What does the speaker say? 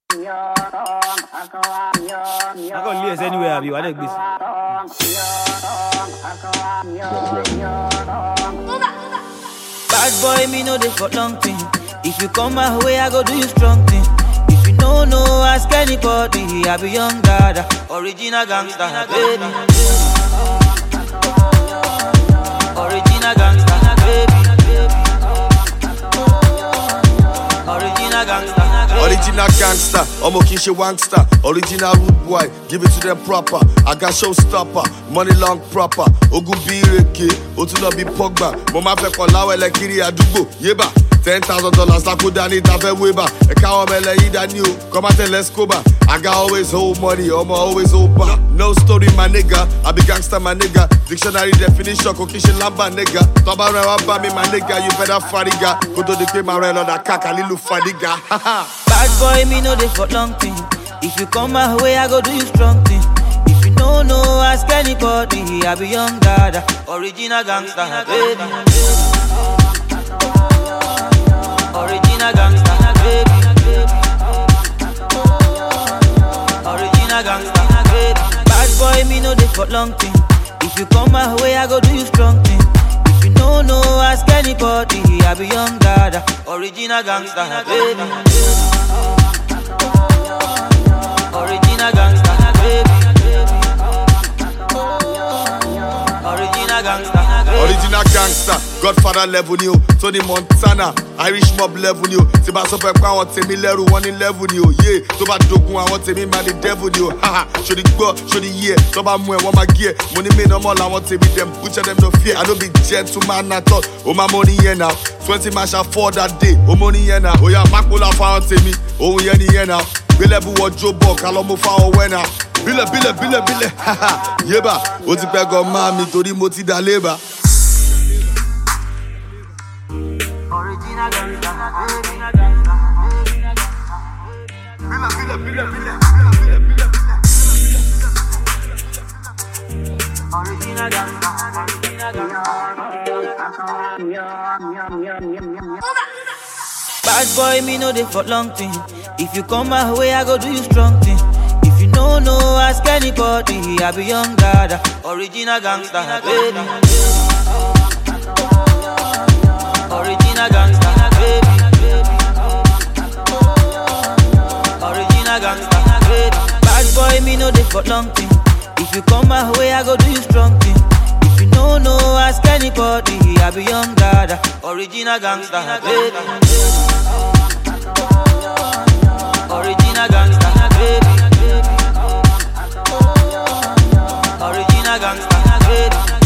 I got lace anywhere, have you? I like this. Bad boy, me know they for long thing. If you come my way, I go do you strong thing. If you know, ask anybody. I be young dada, original gangster, baby. Original gangster, baby. Original gangster. Original gangster, Omo Kinshe Wangster. Original rude boy, give it to them proper. I got showstopper, money long proper. Ogun bi reke, Otuno bi Pogba. Mama fe kolawe le kiri adugo, yeba. $10,000 la kuda ni tafe weba. Eka omele ida new, come and tell let's go back. I got always hold money, Omo always hold back. No story my nigga, I be gangster my nigga. Dictionary definition, Kokishe Lamba nigga. Toba rewa me my nigga, you better fadiga. Go to the game around on that kaka, lilu fadiga. Bad boy, me know they for long thing. If you come my way, I go do you strong thing. If you know, ask anybody. I be young dada, original gangster, baby. Original gangster, baby. Original gangster, baby. Bad boy, me know they for long thing. If you come my way, I go do you strong thing. If you know, ask anybody. I be young dada, original gangster, baby. Original gangster, baby. Original gangster, baby. Original gangster, Godfather level new. Tony Montana, Irish mob level new. Tiba sope kwa want me leru one in level new. Yeah, toba doku I want me man the devil new. Haha, show the go, show the year. Toba mwe want my gear. Money me no more I want to be them butcher them no fear. I don't be gentleman at all. Oh my money here now. 20 man shall fall that day. Oh money here now. Oh yeah, makula found me. Oh yeah here now. Belebu wa jobo kalomo fa o wena. Bile, haha, yeba. Oti pe go mami tori mo ti da leba. Original gangster, Bile. original gangster. Bad boy, me know they for long thing. If you come my way, I go do you strong thing. If you know, ask anybody. I be young dada, original gangster, baby. Original gangster, baby. Original gangster, baby. Bad boy, me know they for long thing. If you come my way, I go do you strong thing. If you know, ask anybody. I be young dada, original gangster, baby. Original gangster, baby. Original gangster, baby.